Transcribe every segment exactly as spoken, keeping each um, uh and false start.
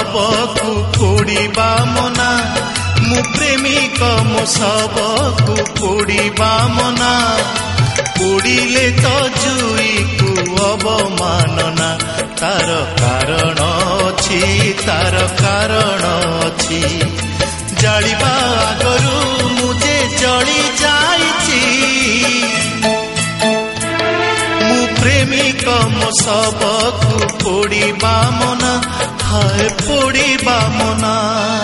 सबकु पोड़िबा मना मु प्रेमिक मो सबकु पोड़िबा मना पोड़िले तो जुई को अवमानना तार कारण अछि तार कारण अछि जालिबा आगरु मुझे जली जाइछि मु प्रेमिक मो सबकु पोड़िबा मना हाय पोड़िबा मना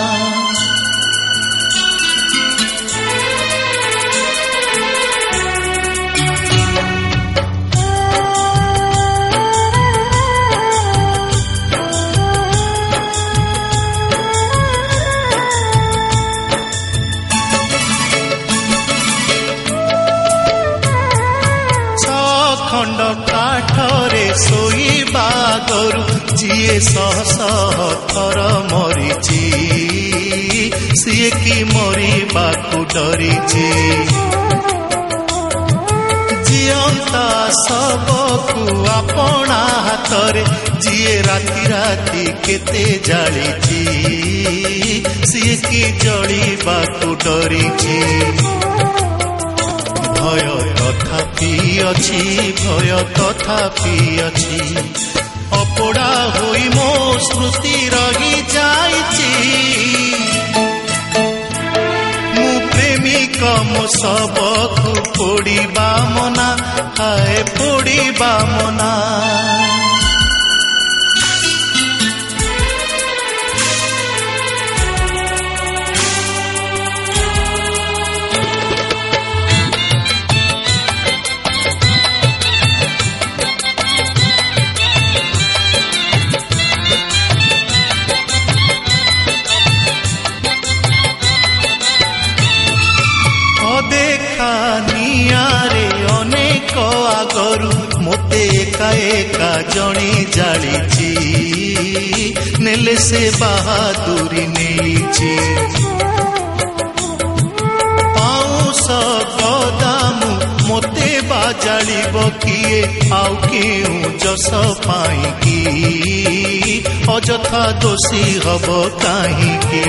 खंड काठरे शोइबा गरु जीए शह शह थर मरीची सीए कि मरिबाकु डरीची जियंता सबकु आपणा हाथरे जीए राति राति केते जालिची सीए कि जलिबाकु डरीची भय तथापि अछि भय तथापि अछि अपोड़ा होई मो स्मृति रही जाइछि मु प्रेमिक मो सबकु पोड़िबा मना हाय पोड़िबा मना देखा नियारे अनेक आगरु मोते एका एका जणी जालिची नेले से बहादुरी नेइची पाउस गदामु मोते बाजालिब किए आउ केउ जस पाई की अजथा दोषी हब काहींकी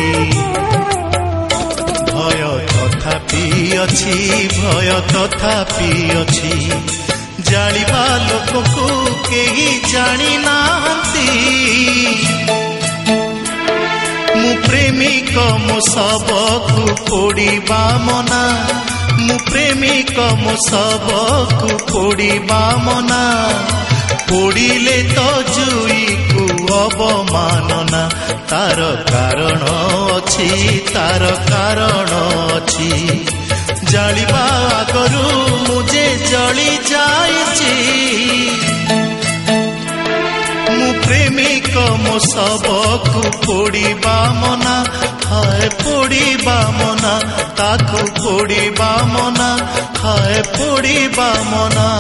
भय तथापि अछि भय तथापि अछि जालिबा लोकको केही जानि नाहंती मु प्रेमिक मो सबकु पोड़िबा मना मु प्रेमिक मो सबकु पोड़िबा मना पोड़िले तो जुई को अवमानना तार कारण अछि तार कारण अछि जालिबा आगरु मुझे जली जाइछि मु प्रेमिक मो सबकु पोड़िबा मना हाय पोड़िबा मना ताकु पोड़िबा मना हाय पोड़िबा मना